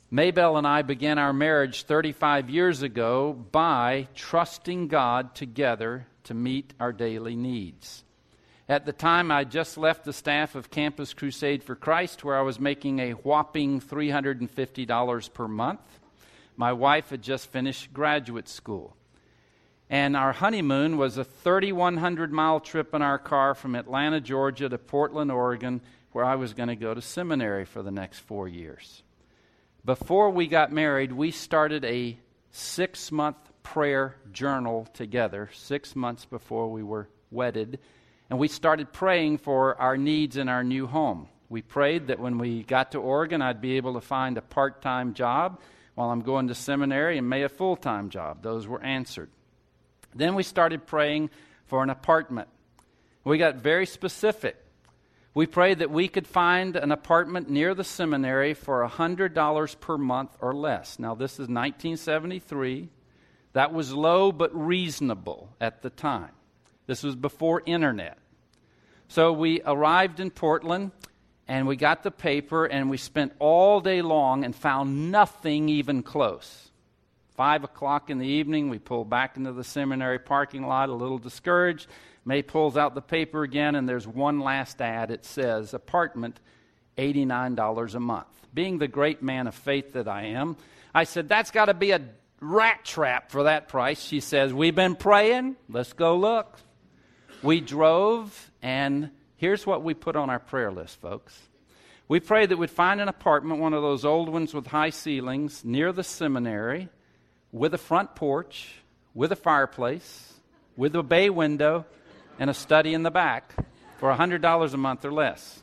Maybelle and I began our marriage 35 years ago by trusting God together to meet our daily needs. At the time, I just left the staff of Campus Crusade for Christ, where I was making a whopping $350 per month. My wife had just finished graduate school. And our honeymoon was a 3,100-mile trip in our car from Atlanta, Georgia to Portland, Oregon, where I was going to go to seminary for the next 4 years. Before we got married, we started a 6-month prayer journal together, 6 months before we were wedded. And we started praying for our needs in our new home. We prayed that when we got to Oregon, I'd be able to find a part-time job while I'm going to seminary, and may a full-time job. Those were answered. Then we started praying for an apartment. We got very specific. We prayed that we could find an apartment near the seminary for $100 per month or less. Now, this is 1973. That was low but reasonable at the time. This was before internet. So we arrived in Portland, and we got the paper, and we spent all day long and found nothing even close. 5 o'clock in the evening, we pulled back into the seminary parking lot, a little discouraged. May pulls out the paper again, and there's one last ad. It says, apartment, $89 a month. Being the great man of faith that I am, I said, that's got to be a rat trap for that price. She says, we've been praying. Let's go look. We drove, and here's what we put on our prayer list, folks. We prayed that we'd find an apartment, one of those old ones with high ceilings, near the seminary, with a front porch, with a fireplace, with a bay window, and a study in the back for $100 a month or less.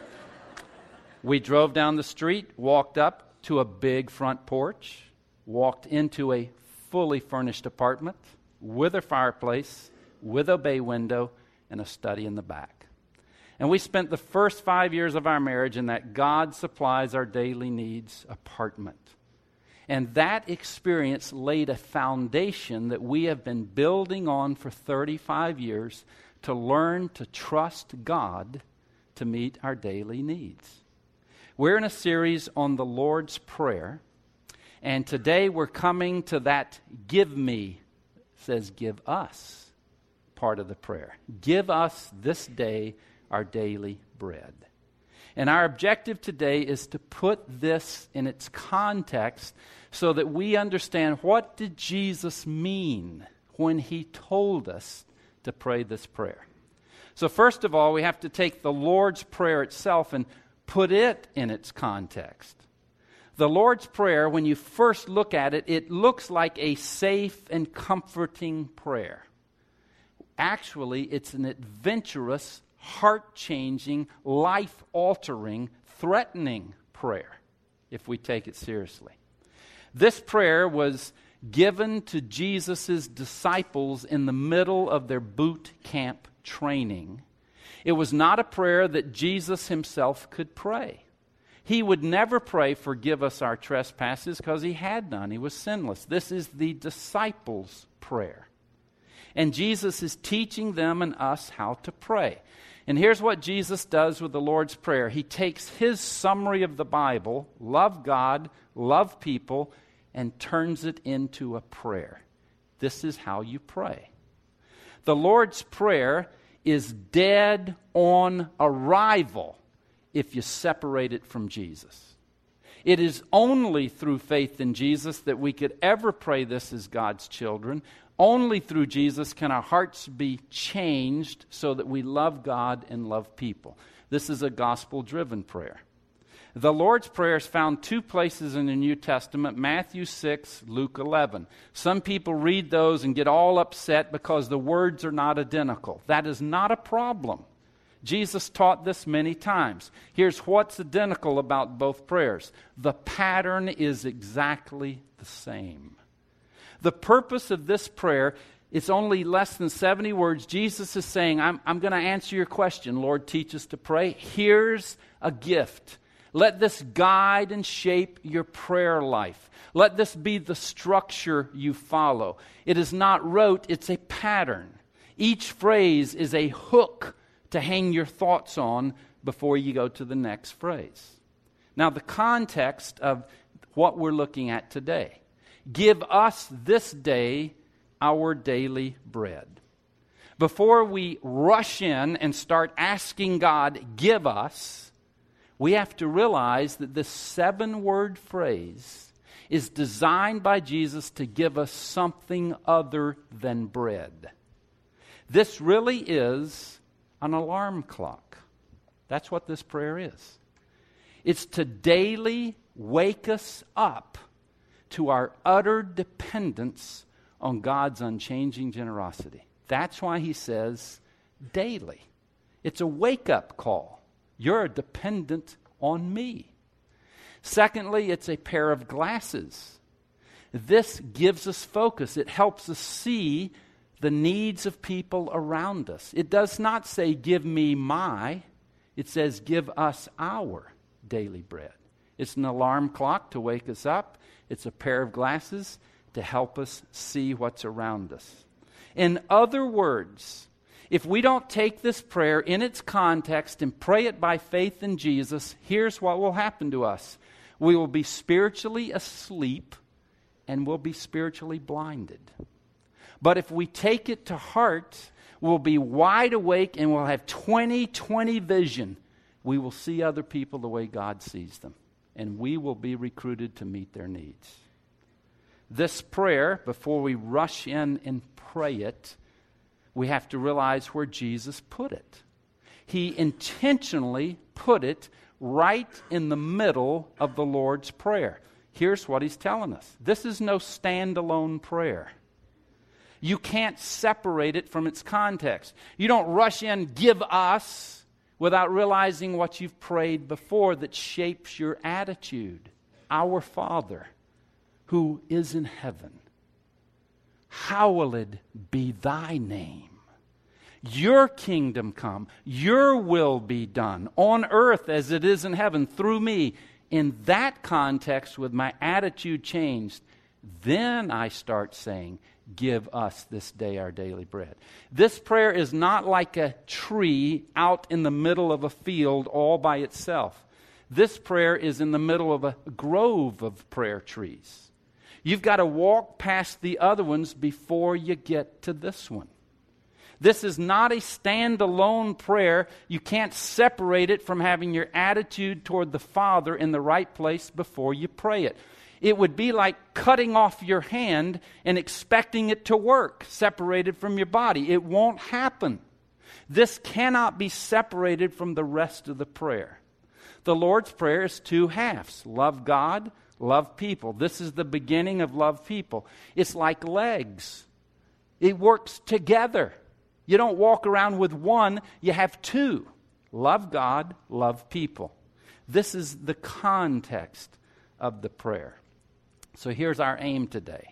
We drove down the street, walked up to a big front porch, walked into a fully furnished apartment with a fireplace, with a bay window, and a study in the back. And we spent the first 5 years of our marriage in that God supplies our daily needs apartment. And that experience laid a foundation that we have been building on for 35 years to learn to trust God to meet our daily needs. We're in a series on the Lord's Prayer, and today we're coming to that give me, says give us, part of the prayer. Give us this day our daily bread. And our objective today is to put this in its context so that we understand, what did Jesus mean when he told us to pray this prayer? So first of all, we have to take the Lord's Prayer itself and put it in its context. The Lord's Prayer, when you first look at it, it looks like a safe and comforting prayer. Actually, it's an adventurous, heart-changing, life-altering, threatening prayer, if we take it seriously. This prayer was given to Jesus' disciples in the middle of their boot camp training. It was not a prayer that Jesus himself could pray. He would never pray, forgive us our trespasses, because he had none. He was sinless. This is the disciples' prayer. And Jesus is teaching them and us how to pray. And here's what Jesus does with the Lord's Prayer. He takes his summary of the Bible, love God, love people, and turns it into a prayer. This is how you pray. The Lord's Prayer is dead on arrival if you separate it from Jesus. It is only through faith in Jesus that we could ever pray this as God's children. Only through Jesus can our hearts be changed so that we love God and love people. This is a gospel-driven prayer. The Lord's Prayer is found 2 places in the New Testament, Matthew 6, Luke 11. Some people read those and get all upset because the words are not identical. That is not a problem. Jesus taught this many times. Here's what's identical about both prayers. The pattern is exactly the same. The purpose of this prayer, it's only less than 70 words. Jesus is saying, I'm going to answer your question. Lord, teach us to pray. Here's a gift. Let this guide and shape your prayer life. Let this be the structure you follow. It is not rote, it's a pattern. Each phrase is a hook to hang your thoughts on before you go to the next phrase. Now, the context of what we're looking at today. Give us this day our daily bread. Before we rush in and start asking God, give us, we have to realize that this 7-word phrase is designed by Jesus to give us something other than bread. This really is an alarm clock. That's what this prayer is. It's to daily wake us up to our utter dependence on God's unchanging generosity. That's why he says daily. It's a wake-up call. You're dependent on me. Secondly, it's a pair of glasses. This gives us focus. It helps us see the needs of people around us. It does not say, give me my. It says, give us our daily bread. It's an alarm clock to wake us up. It's a pair of glasses to help us see what's around us. In other words, if we don't take this prayer in its context and pray it by faith in Jesus, here's what will happen to us. We will be spiritually asleep and we'll be spiritually blinded. But if we take it to heart, we'll be wide awake and we'll have 20/20 vision. We will see other people the way God sees them, and we will be recruited to meet their needs. This prayer, before we rush in and pray it, we have to realize where Jesus put it. He intentionally put it right in the middle of the Lord's Prayer. Here's what he's telling us. This is no standalone prayer. You can't separate it from its context. You don't rush in, give us, without realizing what you've prayed before that shapes your attitude. Our Father, who is in heaven, hallowed be thy name. Your kingdom come, your will be done on earth as it is in heaven through me. In that context, with my attitude changed, then I start saying, give us this day our daily bread. This prayer is not like a tree out in the middle of a field all by itself. This prayer is in the middle of a grove of prayer trees. You've got to walk past the other ones before you get to this one. This is not a standalone prayer. You can't separate it from having your attitude toward the Father in the right place before you pray it. It would be like cutting off your hand and expecting it to work, separated from your body. It won't happen. This cannot be separated from the rest of the prayer. The Lord's Prayer is 2 halves. Love God, love people. This is the beginning of love people. It's like legs. It works together. You don't walk around with one, you have 2. Love God, love people. This is the context of the prayer. So here's our aim today.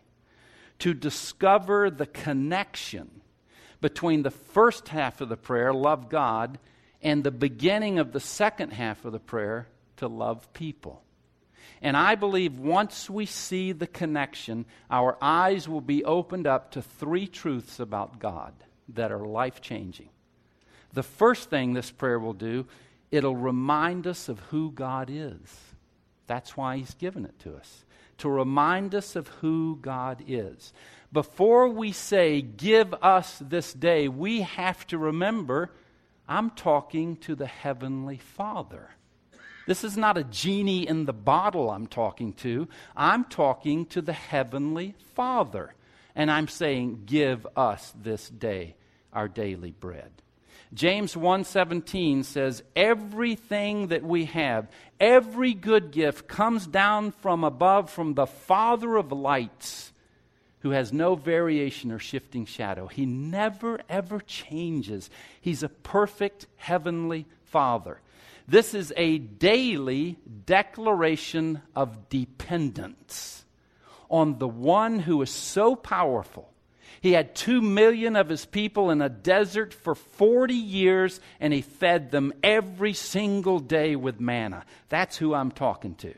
To discover the connection between the first half of the prayer, love God, and the beginning of the second half of the prayer, to love people. And I believe once we see the connection, our eyes will be opened up to 3 truths about God that are life-changing. The first thing this prayer will do, it'll remind us of who God is. That's why He's given it to us, to remind us of who God is. Before we say, give us this day, we have to remember, I'm talking to the Heavenly Father. This is not a genie in the bottle I'm talking to. I'm talking to the Heavenly Father. And I'm saying, give us this day our daily bread. James 1:17 says, everything that we have, every good gift comes down from above, from the Father of lights, who has no variation or shifting shadow. He never, ever changes. He's a perfect heavenly Father. This is a daily declaration of dependence on the one who is so powerful. He had 2 million of his people in a desert for 40 years, and he fed them every single day with manna. That's who I'm talking to.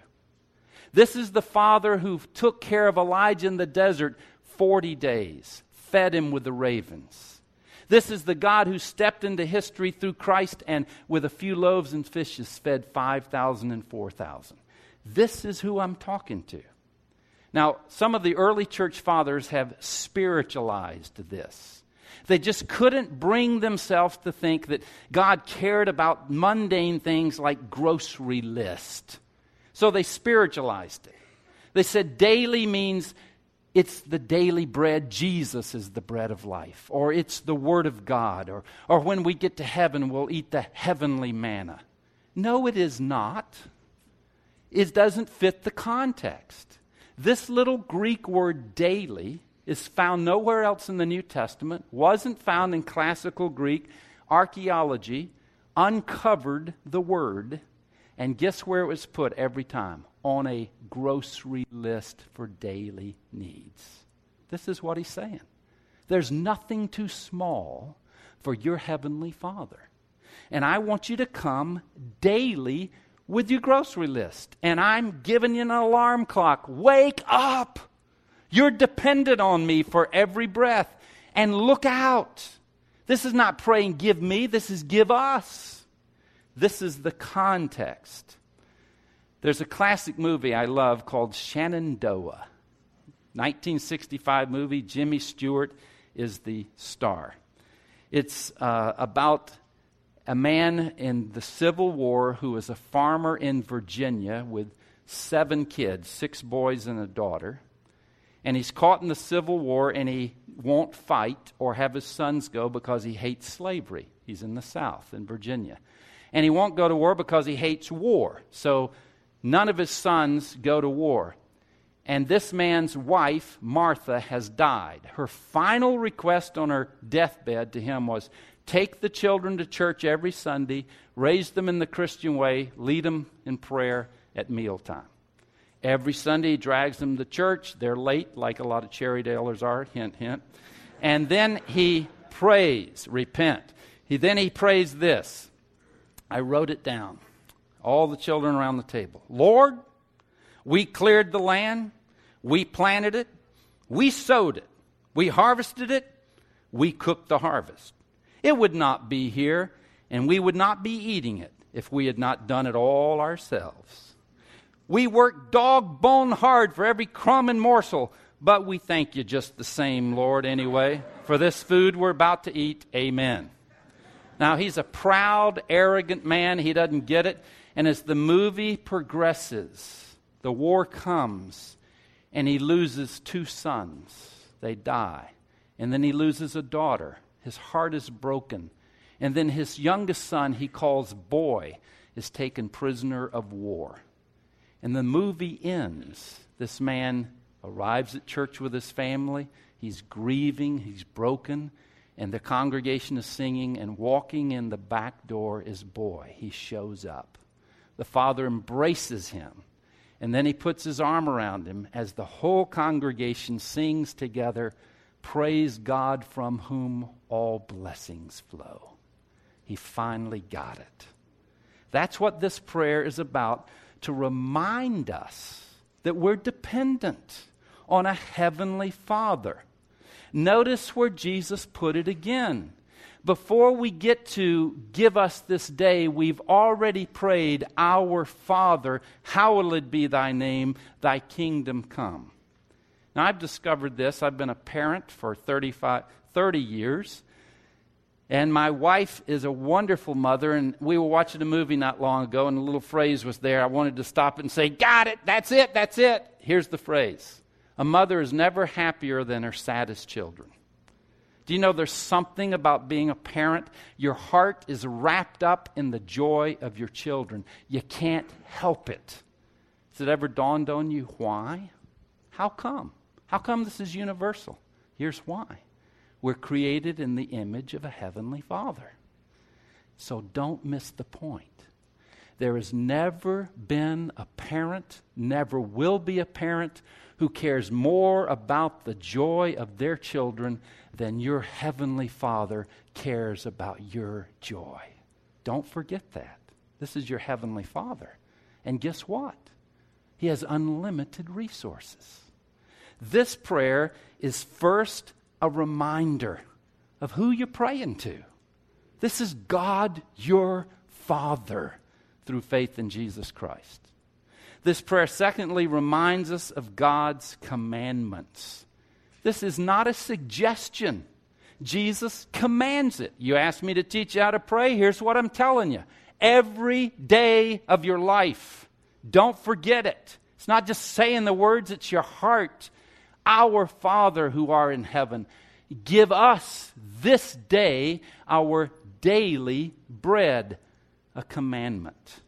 This is the Father who took care of Elijah in the desert 40 days, fed him with the ravens. This is the God who stepped into history through Christ and with a few loaves and fishes fed 5,000 and 4,000. This is who I'm talking to. Now, some of the early church fathers have spiritualized this. They just couldn't bring themselves to think that God cared about mundane things like grocery list. So they spiritualized it. They said daily means it's the daily bread. Jesus is the bread of life. Or it's the Word of God. Or when we get to heaven, we'll eat the heavenly manna. No, it is not. It doesn't fit the context. This little Greek word daily is found nowhere else in the New Testament, wasn't found in classical Greek. Archaeology uncovered the word, and guess where it was put every time? On a grocery list for daily needs. This is what he's saying. There's nothing too small for your heavenly Father. And I want you to come daily with your grocery list. And I'm giving you an alarm clock. Wake up! You're dependent on me for every breath. And look out. This is not praying, give me. This is give us. This is the context. There's a classic movie I love called Shenandoah. 1965 movie. Jimmy Stewart is the star. It's about a man in the Civil War who was a farmer in Virginia with 7 kids, 6 boys and a daughter. And he's caught in the Civil War, and he won't fight or have his sons go because he hates slavery. He's in the South, in Virginia. And he won't go to war because he hates war. So none of his sons go to war. And this man's wife, Martha, has died. Her final request on her deathbed to him was, take the children to church every Sunday, raise them in the Christian way, lead them in prayer at mealtime. Every Sunday he drags them to church. They're late, like a lot of Cherry-Dalers are, hint, hint. And then he prays, repent. Then he prays this. I wrote it down. All the children around the table. Lord, we cleared the land. We planted it. We sowed it. We harvested it. We cooked the harvest. It would not be here, and we would not be eating it if we had not done it all ourselves. We worked dog-bone hard for every crumb and morsel, but we thank you just the same, Lord, anyway, for this food we're about to eat. Amen. Now, he's a proud, arrogant man. He doesn't get it. And as the movie progresses, the war comes, and he loses 2 sons. They die. And then he loses a daughter. His heart is broken. And then his youngest son, he calls boy, is taken prisoner of war. And the movie ends. This man arrives at church with his family. He's grieving. He's broken. And the congregation is singing. And walking in the back door is boy. He shows up. The father embraces him. And then he puts his arm around him as the whole congregation sings together, praise God from whom all blessings flow. He finally got it. That's what this prayer is about, to remind us that we're dependent on a heavenly Father. Notice where Jesus put it again. Before we get to give us this day, we've already prayed, our Father, hallowed be thy name, thy kingdom come. Now, I've discovered this. I've been a parent for 30 years. And my wife is a wonderful mother, and we were watching a movie not long ago, and a little phrase was there. I wanted to stop it and say, got it, that's it, that's it. Here's the phrase. A mother is never happier than her saddest children. Do you know there's something about being a parent? Your heart is wrapped up in the joy of your children. You can't help it. Has it ever dawned on you why? How come? How come this is universal? Here's why. We're created in the image of a heavenly Father. So don't miss the point. There has never been a parent, never will be a parent, who cares more about the joy of their children than your heavenly Father cares about your joy. Don't forget that. This is your heavenly Father. And guess what? He has unlimited resources. This prayer is first a reminder of who you're praying to. This is God, your Father, through faith in Jesus Christ. This prayer, secondly, reminds us of God's commandments. This is not a suggestion. Jesus commands it. You asked me to teach you how to pray. Here's what I'm telling you. Every day of your life, don't forget it. It's not just saying the words, it's your heart. Our Father who art in heaven, give us this day our daily bread, a commandment.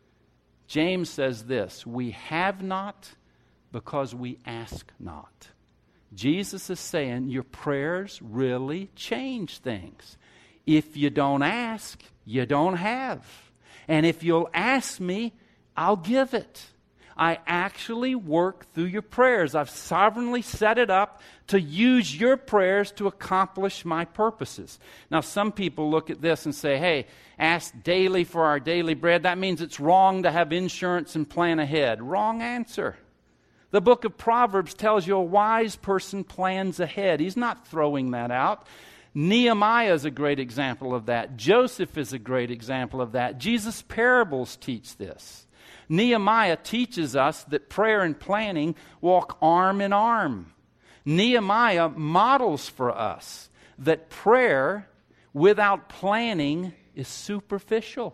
James says this, we have not because we ask not. Jesus is saying your prayers really change things. If you don't ask, you don't have. And if you'll ask me, I'll give it. I actually work through your prayers. I've sovereignly set it up to use your prayers to accomplish my purposes. Now, some people look at this and say, hey, ask daily for our daily bread. That means it's wrong to have insurance and plan ahead. Wrong answer. The book of Proverbs tells you a wise person plans ahead. He's not throwing that out. Nehemiah is a great example of that. Joseph is a great example of that. Jesus' parables teach this. Nehemiah teaches us that prayer and planning walk arm in arm. Nehemiah models for us that prayer without planning is superficial.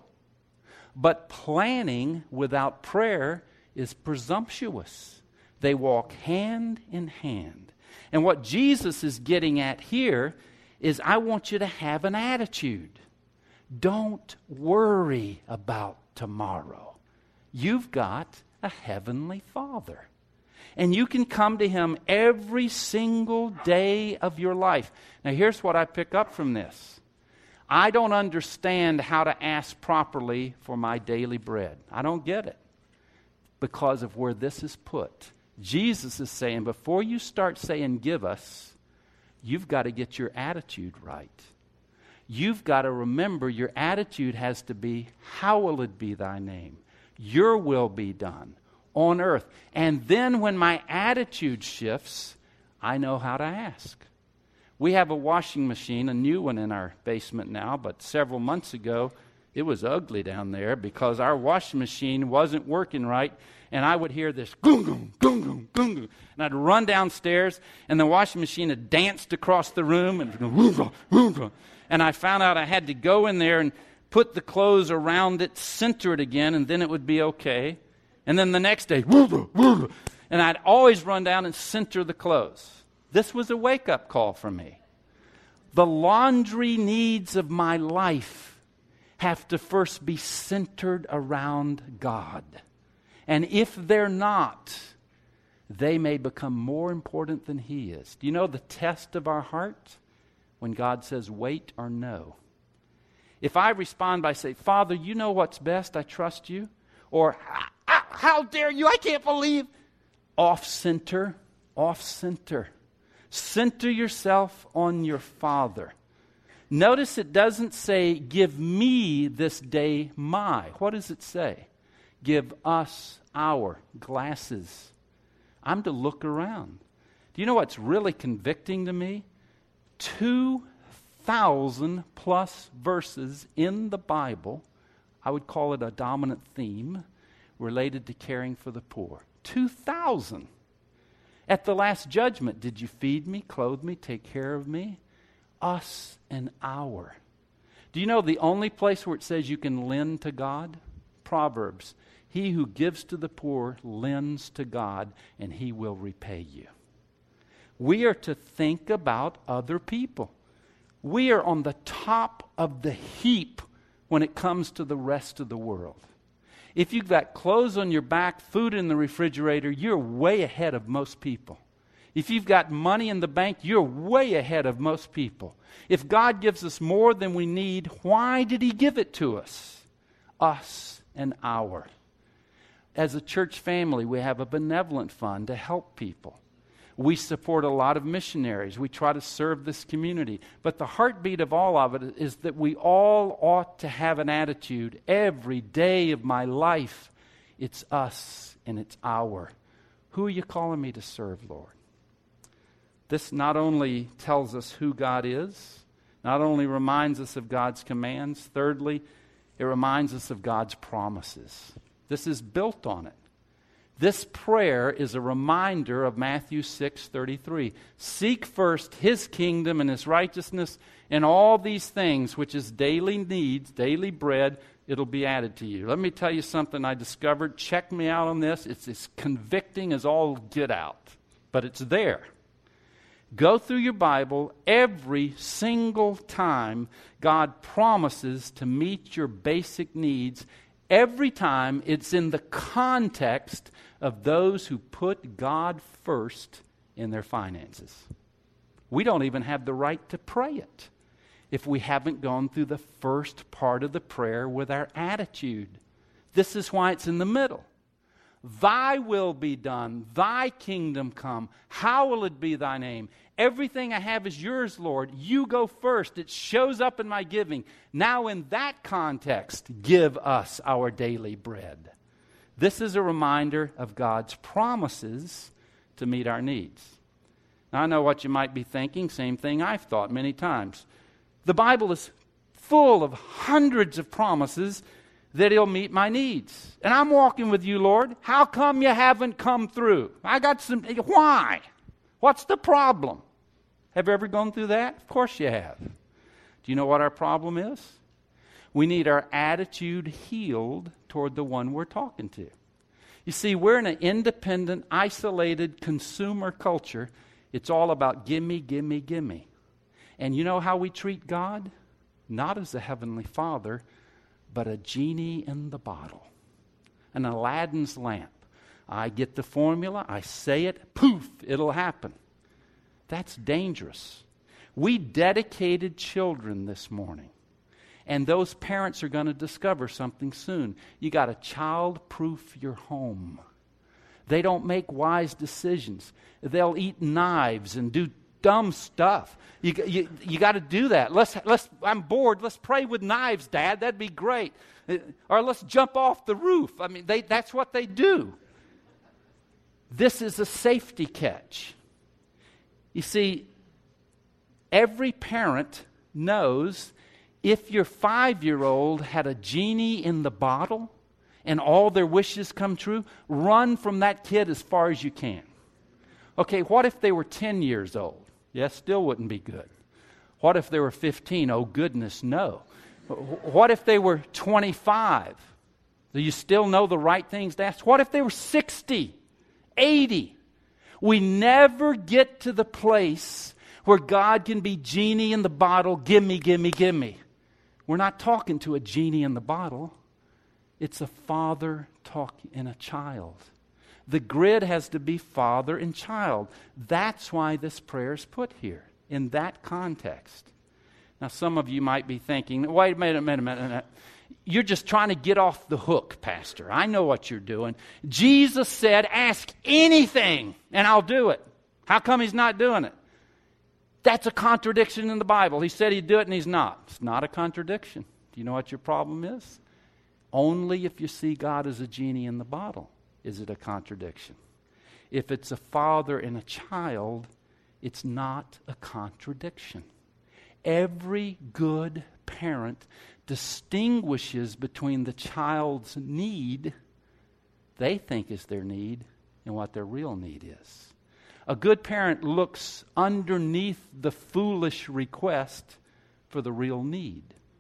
But planning without prayer is presumptuous. They walk hand in hand. And what Jesus is getting at here is I want you to have an attitude. Don't worry about tomorrow. You've got a heavenly Father. And you can come to Him every single day of your life. Now here's what I pick up from this. I don't understand how to ask properly for my daily bread. I don't get it because of where this is put. Jesus is saying before you start saying give us, you've got to get your attitude right. You've got to remember your attitude has to be, hallowed be thy name. Your will be done on earth. And then when my attitude shifts, I know how to ask. We have a washing machine, a new one in our basement now, but several months ago, it was ugly down there because our washing machine wasn't working right. And I would hear this, goom, goom, goom, goom, goom, goom. And I'd run downstairs, and the washing machine had danced across the room. And I found out I had to go in there and put the clothes around it, center it again, and then it would be okay. And then the next day, and I'd always run down and center the clothes. This was a wake-up call for me. The laundry needs of my life have to first be centered around God. And if they're not, they may become more important than He is. Do you know the test of our heart? When God says wait or no. If I respond by saying, Father, you know what's best, I trust you. Or, how dare you, I can't believe. Off-center, off-center. Center yourself on your Father. Notice it doesn't say, give me this day my. What does it say? Give us our glasses. I'm to look around. Do you know what's really convicting to me? 2,000 plus verses in the Bible, I would call it a dominant theme, related to caring for the poor. 2,000. At the last judgment, did you feed me, clothe me, take care of me? Us and our. Do you know the only place where it says you can lend to God? Proverbs. He who gives to the poor lends to God, and He will repay you. We are to think about other people. We are on the top of the heap when it comes to the rest of the world. If you've got clothes on your back, food in the refrigerator, you're way ahead of most people. If you've got money in the bank, you're way ahead of most people. If God gives us more than we need, why did He give it to us? Us and our. As a church family, we have a benevolent fund to help people. We support a lot of missionaries. We try to serve this community. But the heartbeat of all of it is that we all ought to have an attitude every day of my life. It's us and it's our. Who are you calling me to serve, Lord? This not only tells us who God is, not only reminds us of God's commands, thirdly, it reminds us of God's promises. This is built on it. This prayer is a reminder of Matthew 6:33. Seek first His kingdom and His righteousness, and all these things, which is daily needs, daily bread, it'll be added to you. Let me tell you something I discovered. Check me out on this. It's as convicting as all get out, but it's there. Go through your Bible. Every single time God promises to meet your basic needs, every time it's in the context of those who put God first in their finances. We don't even have the right to pray it if we haven't gone through the first part of the prayer with our attitude. This is why it's in the middle. Thy will be done, thy kingdom come. How will it be thy name? Everything I have is yours, Lord. You go first. It shows up in my giving. Now in that context, give us our daily bread. This is a reminder of God's promises to meet our needs. Now I know what you might be thinking, same thing I've thought many times. The Bible is full of hundreds of promises that He'll meet my needs. And I'm walking with you, Lord. How come you haven't come through? Why? What's the problem? Have you ever gone through that? Of course you have. Do you know what our problem is? We need our attitude healed toward the one we're talking to. You see, we're in an independent, isolated consumer culture. It's all about gimme, gimme, gimme. And you know how we treat God? Not as a heavenly Father, but a genie in the bottle. An Aladdin's lamp. I get the formula, I say it, poof, it'll happen. That's dangerous. We dedicated children this morning. And those parents are going to discover something soon. You got to child-proof your home. They don't make wise decisions. They'll eat knives and do dumb stuff. You got to do that. I'm bored. Let's pray with knives, Dad. That'd be great. Or let's jump off the roof. I mean, that's what they do. This is a safety catch. You see, every parent knows if your 5-year-old had a genie in the bottle and all their wishes come true, run from that kid as far as you can. Okay, what if they were 10 years old? Yes, still wouldn't be good. What if they were 15? Oh, goodness, no. What if they were 25? Do you still know the right things to ask? What if they were 60, 80? We never get to the place where God can be genie in the bottle, gimme, gimme, gimme. We're not talking to a genie in the bottle. It's a father talking in a child. The grid has to be father and child. That's why this prayer is put here, in that context. Now, some of you might be thinking, wait a minute. You're just trying to get off the hook, Pastor. I know what you're doing. Jesus said, ask anything, and I'll do it. How come He's not doing it? That's a contradiction in the Bible. He said He'd do it, and He's not. It's not a contradiction. Do you know what your problem is? Only if you see God as a genie in the bottle is it a contradiction. If it's a father and a child, it's not a contradiction. Every good parent distinguishes between the child's need, they think is their need, and what their real need is. A good parent looks underneath the foolish request for the real need.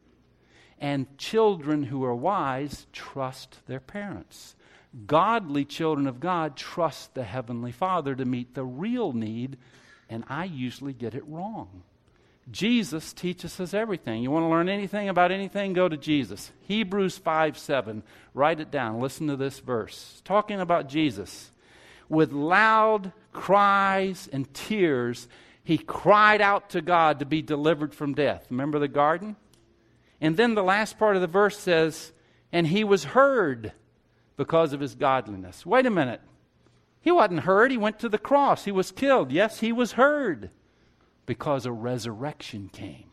And children who are wise trust their parents. Godly children of God trust the Heavenly Father to meet the real need, and I usually get it wrong. Jesus teaches us everything. You want to learn anything about anything, go to Jesus. Hebrews 5:7. Write it down. Listen to this verse. Talking about Jesus. With loud cries and tears, He cried out to God to be delivered from death. Remember the garden? And then the last part of the verse says, and He was heard because of His godliness. Wait a minute. He wasn't heard. He went to the cross. He was killed. Yes, He was heard because a resurrection came.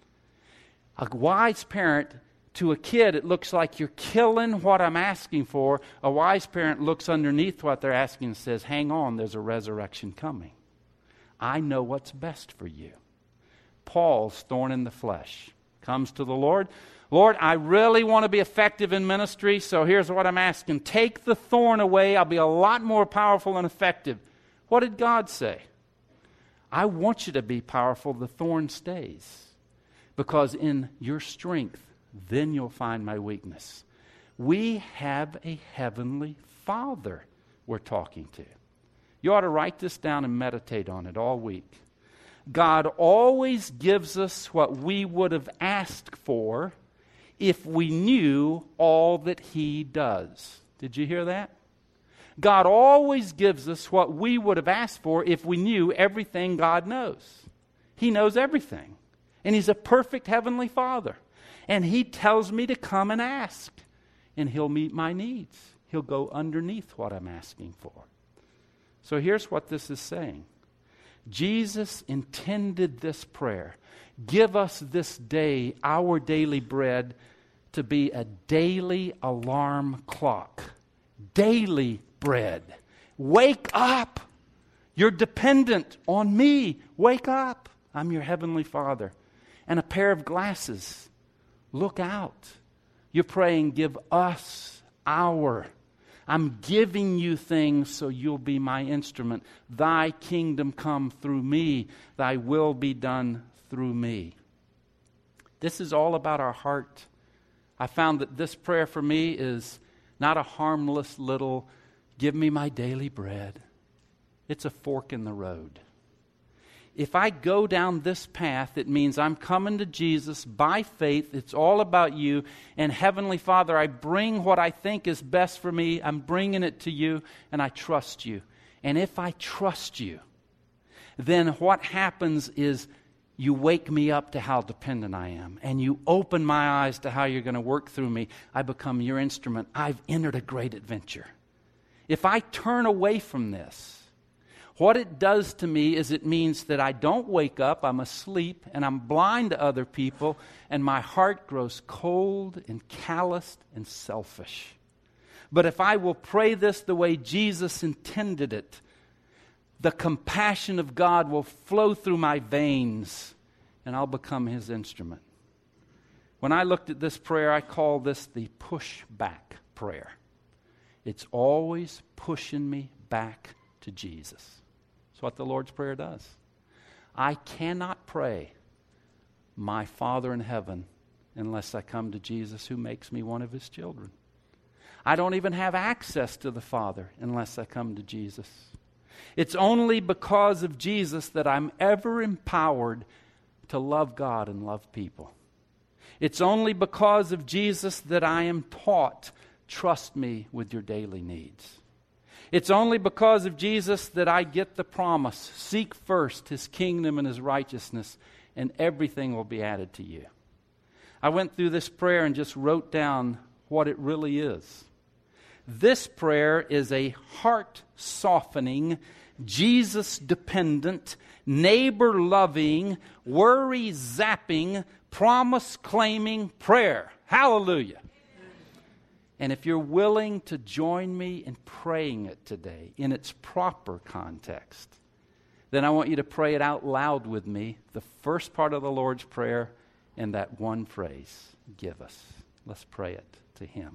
A wise parent, to a kid, it looks like you're killing what I'm asking for. A wise parent looks underneath what they're asking and says, hang on, there's a resurrection coming. I know what's best for you. Paul's thorn in the flesh. Comes to the Lord. Lord, I really want to be effective in ministry, so here's what I'm asking. Take the thorn away. I'll be a lot more powerful and effective. What did God say? I want you to be powerful. The thorn stays. Because in your strength, then you'll find my weakness. We have a heavenly Father we're talking to. You ought to write this down and meditate on it all week. God always gives us what we would have asked for if we knew all that He does. Did you hear that? God always gives us what we would have asked for if we knew everything God knows. He knows everything. And He's a perfect heavenly Father. And He tells me to come and ask. And He'll meet my needs. He'll go underneath what I'm asking for. So here's what this is saying. Jesus intended this prayer. Give us this day our daily bread to be a daily alarm clock. Daily bread. Wake up. You're dependent on me. Wake up. I'm your heavenly Father. And a pair of glasses. Look out. You're praying, give us our. I'm giving you things so you'll be my instrument. Thy kingdom come through me. Thy will be done through me. This is all about our heart. I found that this prayer for me is not a harmless little, give me my daily bread. It's a fork in the road. If I go down this path, it means I'm coming to Jesus by faith. It's all about you. And Heavenly Father, I bring what I think is best for me. I'm bringing it to you, and I trust you. And if I trust you, then what happens is you wake me up to how dependent I am. And you open my eyes to how you're going to work through me. I become your instrument. I've entered a great adventure. If I turn away from this, what it does to me is it means that I don't wake up, I'm asleep, and I'm blind to other people, and my heart grows cold and calloused and selfish. But if I will pray this the way Jesus intended it, the compassion of God will flow through my veins, and I'll become His instrument. When I looked at this prayer, I call this the push-back prayer. It's always pushing me back to Jesus. That's what the Lord's Prayer does. I cannot pray, my Father in heaven, unless I come to Jesus who makes me one of His children. I don't even have access to the Father unless I come to Jesus. It's only because of Jesus that I'm ever empowered to love God and love people. It's only because of Jesus that I am taught, trust me with your daily needs. It's only because of Jesus that I get the promise, seek first His kingdom and His righteousness, and everything will be added to you. I went through this prayer and just wrote down what it really is. This prayer is a heart-softening, Jesus-dependent, neighbor-loving, worry-zapping, promise-claiming prayer. Hallelujah. And if you're willing to join me in praying it today in its proper context, then I want you to pray it out loud with me, the first part of the Lord's Prayer and that one phrase, give us. Let's pray it to Him.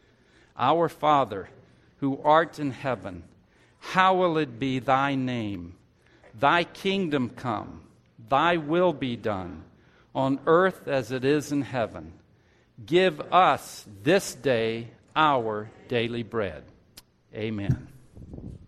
Our Father, who art in heaven, hallowed be thy name. Thy kingdom come, thy will be done, on earth as it is in heaven. Give us this day our daily bread. Amen.